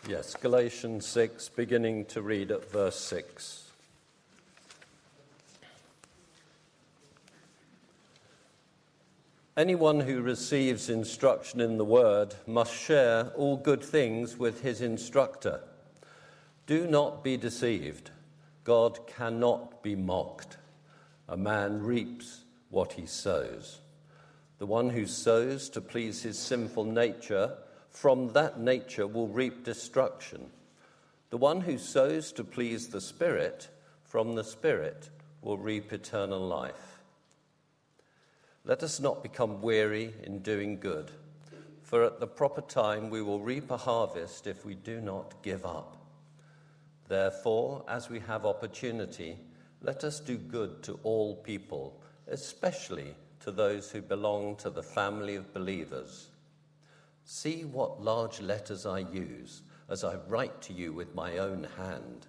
Yes, Galatians 6, beginning to read at verse 6. Anyone who receives instruction in the word must share all good things with his instructor. Do not be deceived. God cannot be mocked. A man reaps what he sows. The one who sows to please his sinful nature, from that nature will reap destruction. The one who sows to please the Spirit, from the Spirit will reap eternal life. Let us not become weary in doing good, for at the proper time we will reap a harvest if we do not give up. Therefore, as we have opportunity, let us do good to all people, especially to those who belong to the family of believers. See what large letters I use as I write to you with my own hand.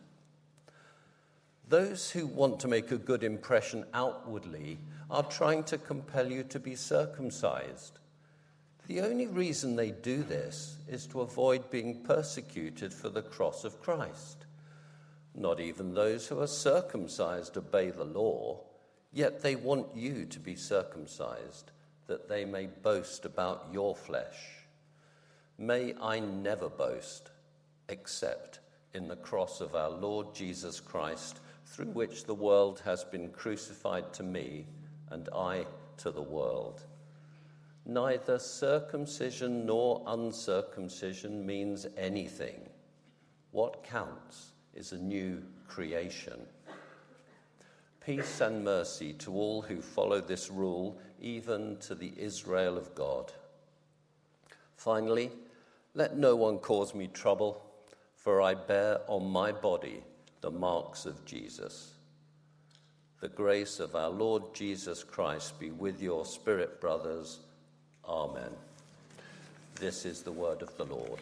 Those who want to make a good impression outwardly are trying to compel you to be circumcised. The only reason they do this is to avoid being persecuted for the cross of Christ. Not even those who are circumcised obey the law, yet they want you to be circumcised, that they may boast about your flesh. May I never boast, except in the cross of our Lord Jesus Christ, through which the world has been crucified to me, and I to the world. Neither circumcision nor uncircumcision means anything. What counts is a new creation. Peace and mercy to all who follow this rule, even to the Israel of God. Finally, let no one cause me trouble, for I bear on my body the marks of Jesus. The grace of our Lord Jesus Christ be with your spirit, brothers. Amen. This is the word of the Lord.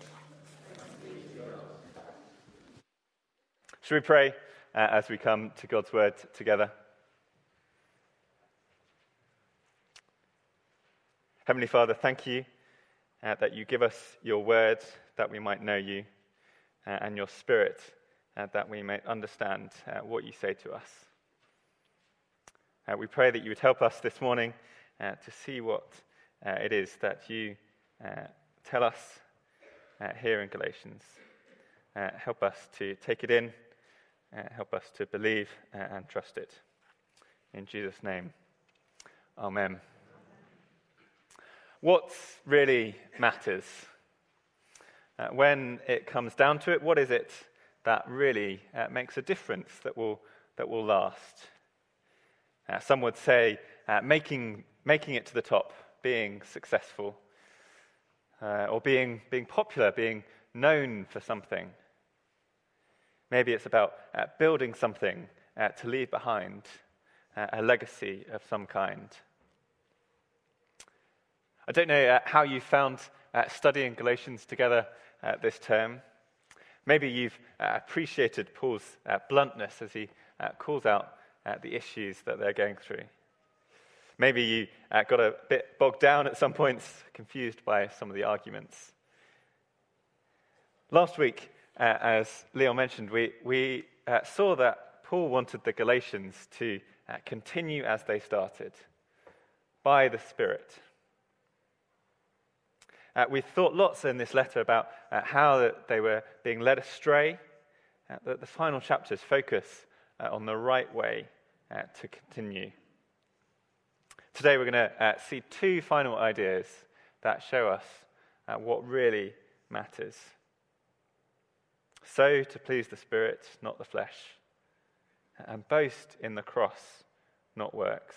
Shall we pray as we come to God's word together? Heavenly Father, thank you that you give us your word that we might know you, and your spirit that we may understand what you say to us. We pray that you would help us this morning to see what it is that you tell us here in Galatians. Help us to take it in, help us to believe and trust it. In Jesus' name, amen. What really matters? When it comes down to it, what is it that really makes a difference that will last? Some would say making it to the top, being successful, or being popular, being known for something. Maybe it's about building something to leave behind, a legacy of some kind. I don't know how you found studying Galatians together this term. Maybe you've appreciated Paul's bluntness as he calls out the issues that they're going through. Maybe you got a bit bogged down at some points, confused by some of the arguments. Last week, as Leon mentioned, we saw that Paul wanted the Galatians to continue as they started, by the Spirit. We thought lots in this letter about how they were being led astray. The final chapters focus on the right way to continue. Today we're going to see two final ideas that show us what really matters. Sow to please the Spirit, not the flesh, and boast in the cross, not works.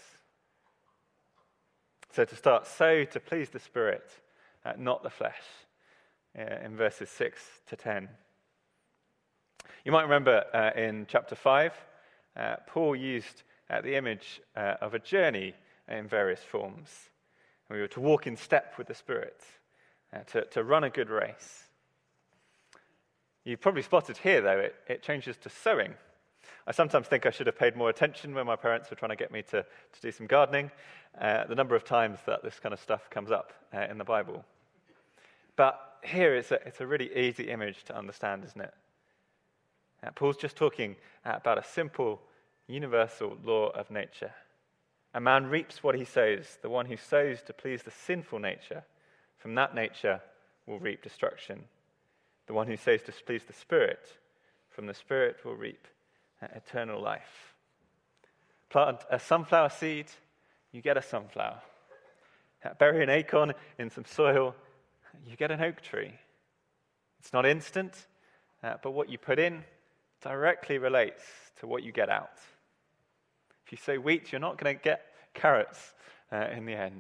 So to start, sow to please the Spirit, not the flesh, in verses 6 to 10. You might remember in chapter 5, Paul used the image of a journey in various forms. We were to walk in step with the Spirit, to run a good race. You probably spotted here, though, it changes to sowing. I sometimes think I should have paid more attention when my parents were trying to get me to do some gardening, the number of times that this kind of stuff comes up in the Bible. But here it's a really easy image to understand, isn't it? Paul's just talking about a simple, universal law of nature. A man reaps what he sows. The one who sows to please the sinful nature, from that nature will reap destruction. The one who sows to please the Spirit, from the Spirit will reap eternal life. Plant a sunflower seed, you get a sunflower. Bury an acorn in some soil, you get an oak tree. It's not instant, but what you put in directly relates to what you get out. If you sow wheat, you're not going to get carrots in the end.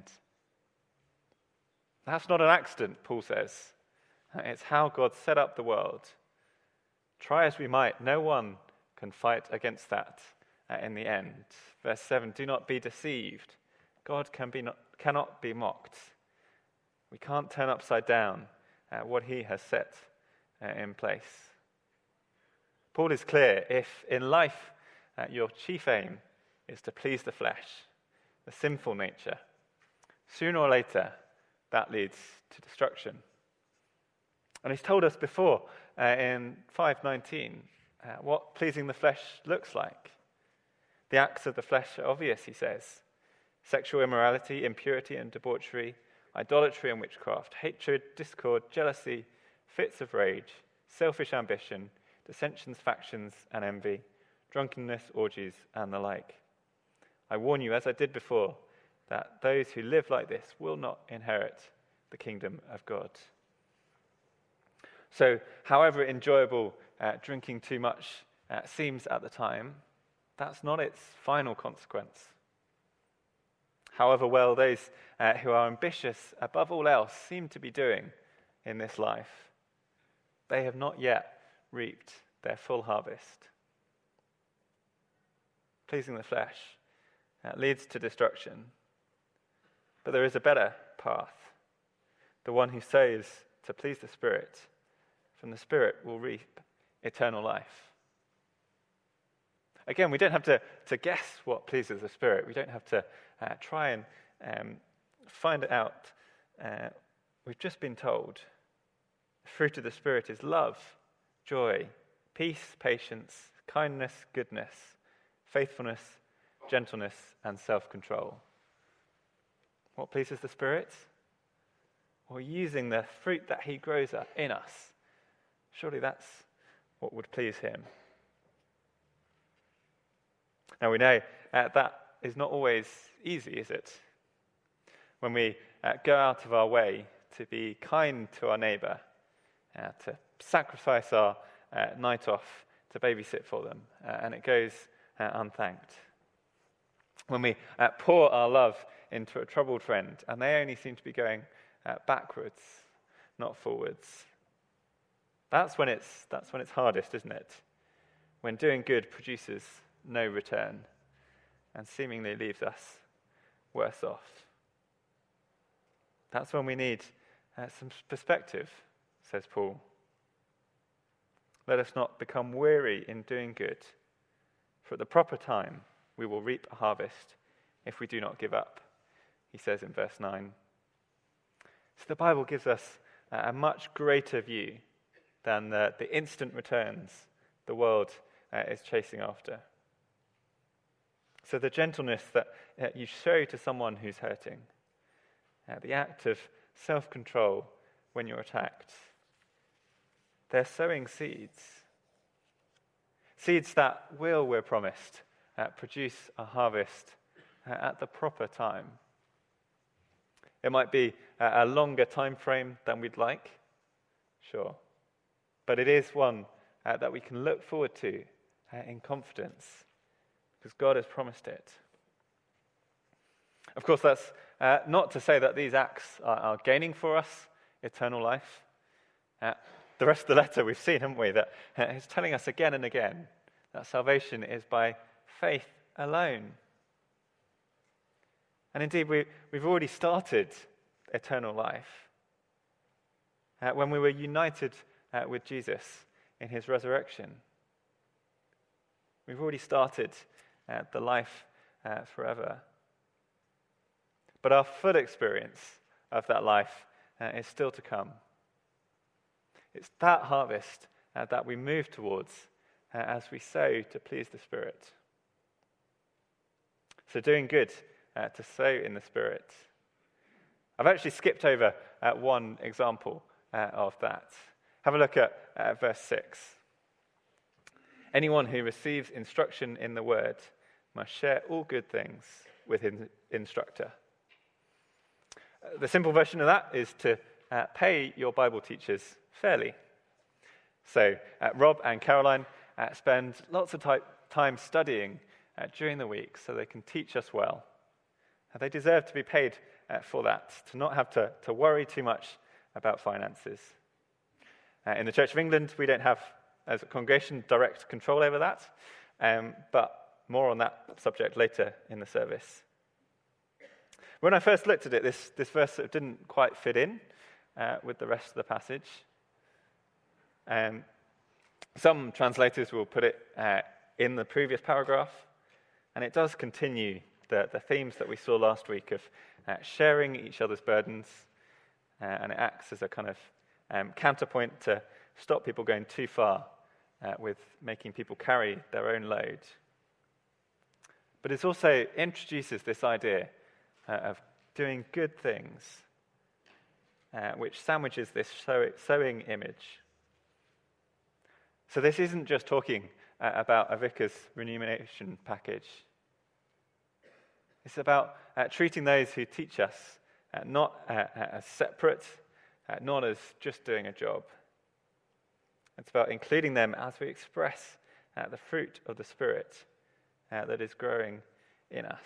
That's not an accident, Paul says. It's how God set up the world. Try as we might, no one can fight against that in the end. Verse 7, do not be deceived. God cannot be mocked. We can't turn upside down what he has set in place. Paul is clear, if in life your chief aim is to please the flesh, the sinful nature, sooner or later that leads to destruction. And he's told us before in 5:19 what pleasing the flesh looks like. The acts of the flesh are obvious, he says. Sexual immorality, impurity and debauchery, idolatry and witchcraft, hatred, discord, jealousy, fits of rage, selfish ambition, dissensions, factions and envy, drunkenness, orgies and the like. I warn you, as I did before, that those who live like this will not inherit the kingdom of God. So, however enjoyable drinking too much seems at the time, that's not its final consequence. However well those who are ambitious above all else seem to be doing in this life, they have not yet reaped their full harvest. Pleasing the flesh leads to destruction, but there is a better path. The one who sows to please the Spirit, from the Spirit will reap eternal life. Again, we don't have to guess what pleases the Spirit. We don't have to try and find it out. We've just been told the fruit of the Spirit is love, joy, peace, patience, kindness, goodness, faithfulness, gentleness, and self-control. What pleases the Spirit? Or using the fruit that he grows up in us. Surely that's what would please him. Now we know that is not always easy, is it? When we go out of our way to be kind to our neighbour, to sacrifice our night off to babysit for them, and it goes unthanked. When we pour our love into a troubled friend, and they only seem to be going backwards, not forwards. That's when it's hardest, isn't it? When doing good produces no return and seemingly leaves us worse off. That's when we need some perspective, says Paul. Let us not become weary in doing good, for at the proper time we will reap a harvest if we do not give up, he says in verse 9. So the Bible gives us a much greater view than the instant returns the world is chasing after. So the gentleness that you show to someone who's hurting, the act of self-control when you're attacked, they're sowing seeds. Seeds that will, we're promised, produce a harvest at the proper time. It might be a longer time frame than we'd like, sure. But it is one that we can look forward to in confidence, because God has promised it. Of course, that's not to say that these acts are gaining for us eternal life. The rest of the letter we've seen, haven't we, that it's telling us again and again that salvation is by faith alone. And indeed, we've already started eternal life when we were united with Jesus in his resurrection. We've already started the life forever. But our full experience of that life is still to come. It's that harvest that we move towards as we sow to please the Spirit. So doing good to sow in the Spirit. I've actually skipped over one example of that. Have a look at verse 6. Anyone who receives instruction in the word must share all good things with his instructor. The simple version of that is to pay your Bible teachers fairly. So Rob and Caroline spend lots of time studying during the week so they can teach us well. They deserve to be paid for that, to not have to worry too much about finances. In the Church of England, we don't have, as a congregation, direct control over that, but more on that subject later in the service. When I first looked at it, this verse sort of didn't quite fit in with the rest of the passage. Some translators will put it in the previous paragraph, and it does continue the themes that we saw last week of sharing each other's burdens, and it acts as a kind of counterpoint to stop people going too far with making people carry their own load. But it also introduces this idea of doing good things, which sandwiches this sowing image. So this isn't just talking about a vicar's remuneration package. It's about treating those who teach us not as separate, not as just doing a job. It's about including them as we express the fruit of the Spirit that is growing in us.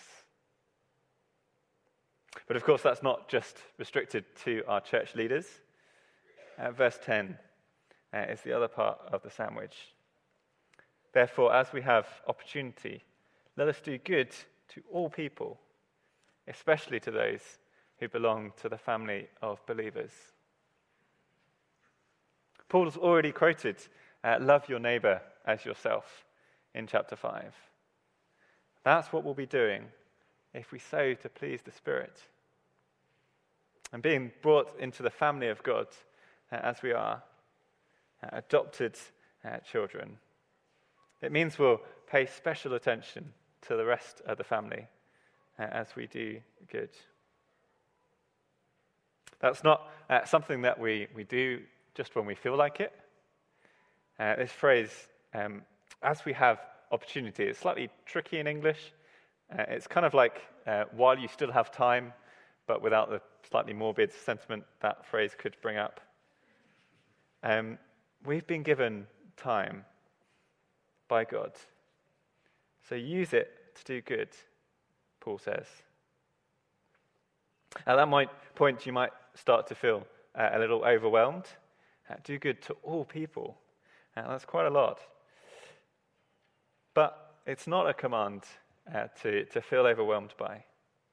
But of course, that's not just restricted to our church leaders. Verse 10 is the other part of the sandwich. Therefore, as we have opportunity, let us do good to all people, especially to those who belong to the family of believers. Paul's already quoted, love your neighbour as yourself in chapter 5. That's what we'll be doing if we sow to please the Spirit. And being brought into the family of God as we are, adopted children, it means we'll pay special attention to the rest of the family as we do good. That's not something that we do just when we feel like it. This phrase, as we have opportunity, it's slightly tricky in English. It's kind of like while you still have time, but without the slightly morbid sentiment that phrase could bring up. We've been given time by God. So use it to do good, Paul says. At that point, you might start to feel a little overwhelmed. Do good to all people. That's quite a lot. But it's not a command to feel overwhelmed by.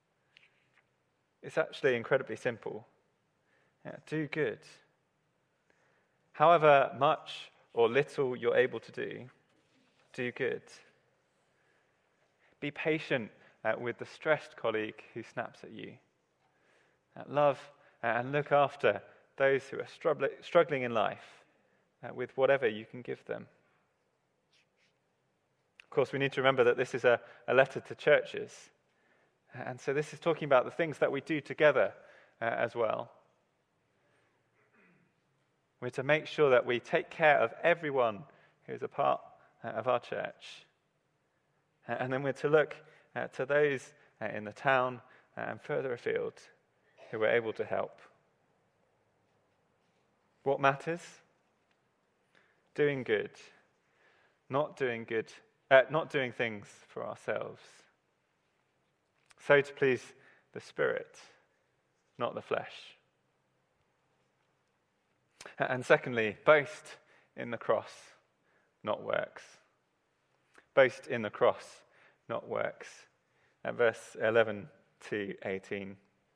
It's actually incredibly simple. Do good. However much or little you're able to do good. Be patient with the stressed colleague who snaps at you. Love and look after those who are struggling in life with whatever you can give them. Of course, we need to remember that this is a letter to churches. And so this is talking about the things that we do together as well. We're to make sure that we take care of everyone who is a part of our church. And then we're to look to those in the town and further afield who are able to help. What matters? Doing good. Not doing things for ourselves. So to please the Spirit, not the flesh. And secondly, boast in the cross, not works. Boast in the cross, not works. At verse 11 to 18.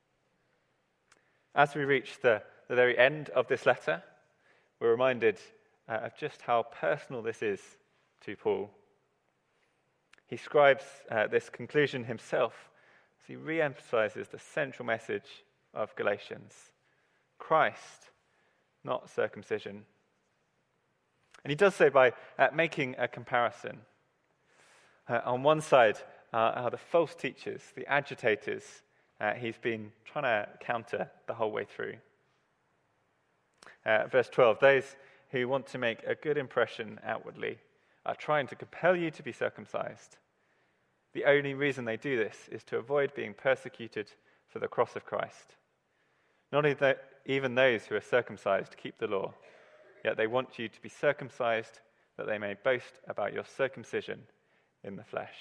As we reach the very end of this letter, we're reminded of just how personal this is to Paul. He scribes this conclusion himself as he re-emphasizes the central message of Galatians. Christ, not circumcision, And he does so by making a comparison. On one side are the false teachers, the agitators he's been trying to counter the whole way through. Verse 12, those who want to make a good impression outwardly are trying to compel you to be circumcised. The only reason they do this is to avoid being persecuted for the cross of Christ. Not even those who are circumcised keep the law, yet they want you to be circumcised that they may boast about your circumcision in the flesh.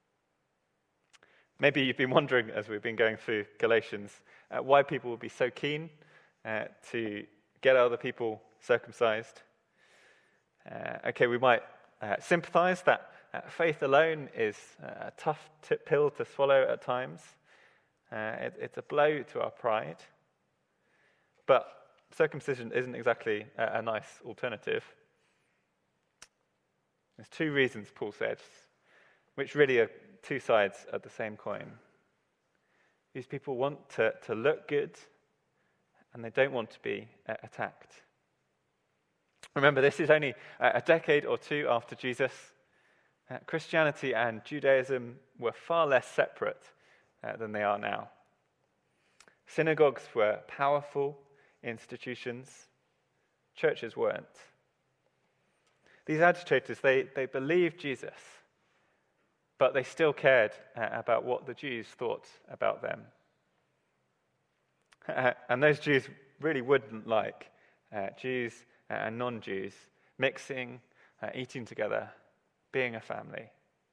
Maybe you've been wondering, as we've been going through Galatians, why people would be so keen to get other people circumcised. Okay, we might sympathize that faith alone is a tough pill to swallow at times. It's a blow to our pride. But circumcision isn't exactly a nice alternative. There's two reasons, Paul says, which really are two sides of the same coin. These people want to look good, and they don't want to be attacked. Remember, this is only a decade or two after Jesus. Christianity and Judaism were far less separate than they are now. Synagogues were powerful institutions. Churches weren't. These agitators, they believed Jesus, but they still cared about what the Jews thought about them. And those Jews really wouldn't like Jews and non-Jews mixing, eating together, being a family.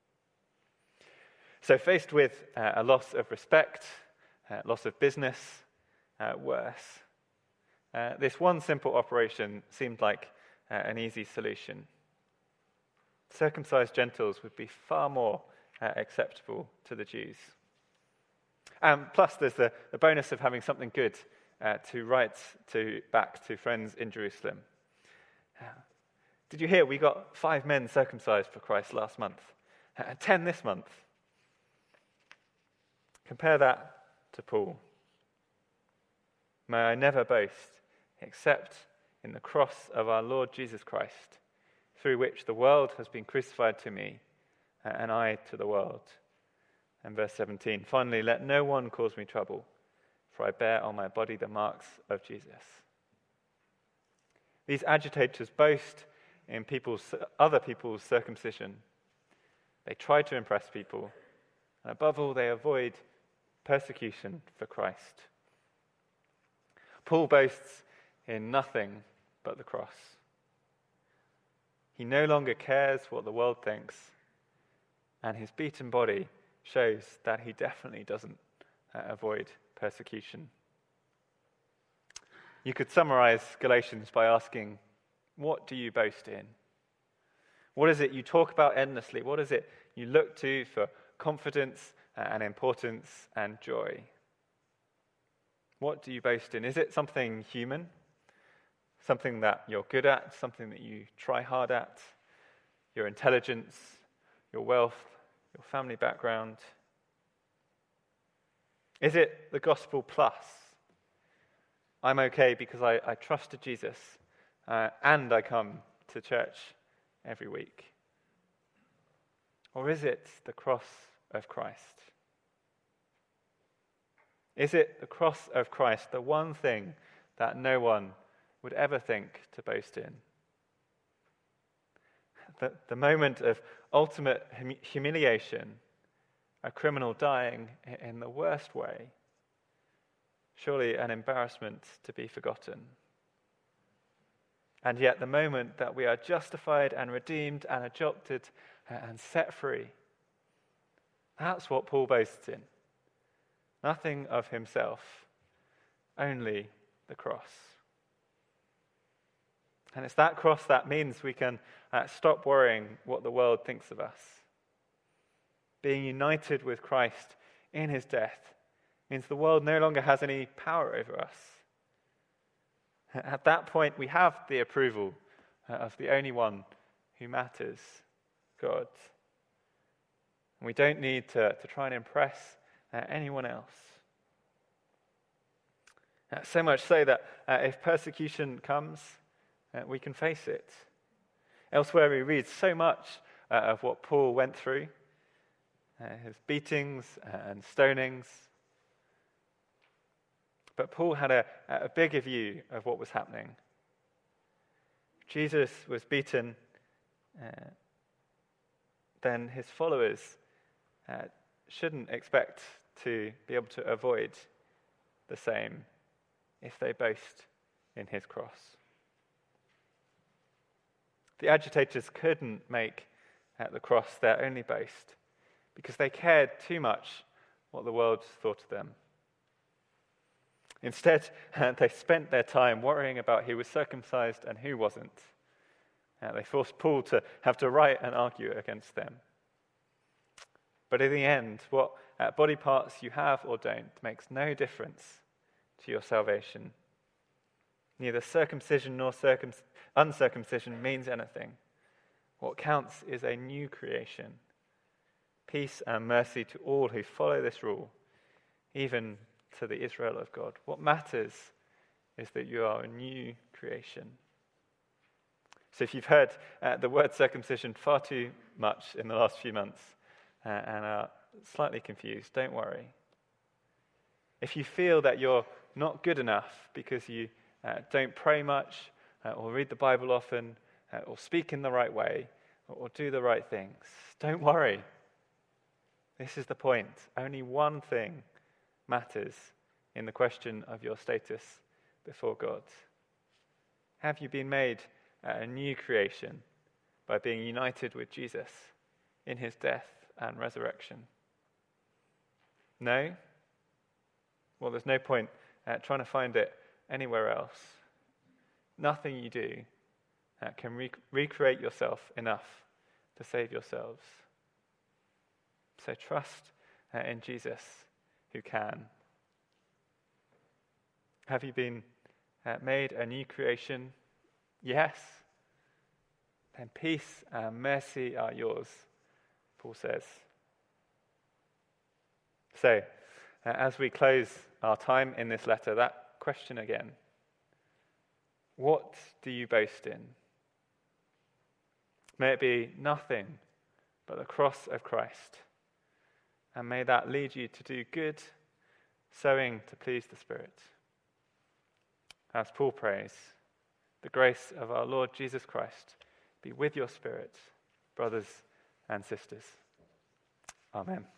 So faced with a loss of respect, loss of business, worse, this one simple operation seemed like an easy solution. Circumcised Gentiles would be far more acceptable to the Jews. Plus, there's the bonus of having something good to write back to friends in Jerusalem. Did you hear we got 5 men circumcised for Christ last month? 10 this month. Compare that to Paul. May I never boast except in the cross of our Lord Jesus Christ, through which the world has been crucified to me, and I to the world. And verse 17, finally, let no one cause me trouble, for I bear on my body the marks of Jesus. These agitators boast in other people's circumcision. They try to impress people, and above all, they avoid persecution for Christ. Paul boasts in nothing but the cross. He no longer cares what the world thinks, and his beaten body shows that he definitely doesn't avoid persecution. You could summarize Galatians by asking, what do you boast in? What is it you talk about endlessly? What is it you look to for confidence and importance and joy? What do you boast in? Is it something human? Something that you're good at? Something that you try hard at? Your intelligence, your wealth, your family background? Is it the gospel plus? I'm okay because I trusted Jesus and I come to church every week. Or is it the cross of Christ? Is it the cross of Christ, the one thing that no one would ever think to boast in? The moment of ultimate humiliation, a criminal dying in the worst way, surely an embarrassment to be forgotten. And yet the moment that we are justified and redeemed and adopted and set free, that's what Paul boasts in. Nothing of himself, only the cross. And it's that cross that means we can stop worrying what the world thinks of us. Being united with Christ in his death means the world no longer has any power over us. At that point, we have the approval of the only one who matters, God. And we don't need to try and impress anyone else. So much so that if persecution comes, we can face it. Elsewhere, we read so much of what Paul went through, his beatings and stonings. But Paul had a bigger view of what was happening. Jesus was beaten, then his followers shouldn't expect to be able to avoid the same if they boast in his cross. The agitators couldn't make the cross their only boast because they cared too much what the world thought of them. Instead, they spent their time worrying about who was circumcised and who wasn't. They forced Paul to have to write and argue against them. But in the end, what body parts you have or don't makes no difference to your salvation. Neither circumcision nor uncircumcision means anything. What counts is a new creation. Peace and mercy to all who follow this rule, even to the Israel of God. What matters is that you are a new creation. So if you've heard the word circumcision far too much in the last few months and are slightly confused, don't worry. If you feel that you're not good enough because you don't pray much or read the Bible often or speak in the right way or do the right things, don't worry. This is the point. Only one thing matters in the question of your status before God. Have you been made a new creation by being united with Jesus in his death and resurrection? No? Well, there's no point trying to find it anywhere else. Nothing you do can recreate yourself enough to save yourselves. So trust in Jesus who can. Have you been made a new creation? Yes. Then peace and mercy are yours, Paul says. So, as we close our time in this letter, that question again. What do you boast in? May it be nothing but the cross of Christ. And may that lead you to do good, sowing to please the Spirit. As Paul prays, the grace of our Lord Jesus Christ be with your spirit, brothers and sisters. Amen.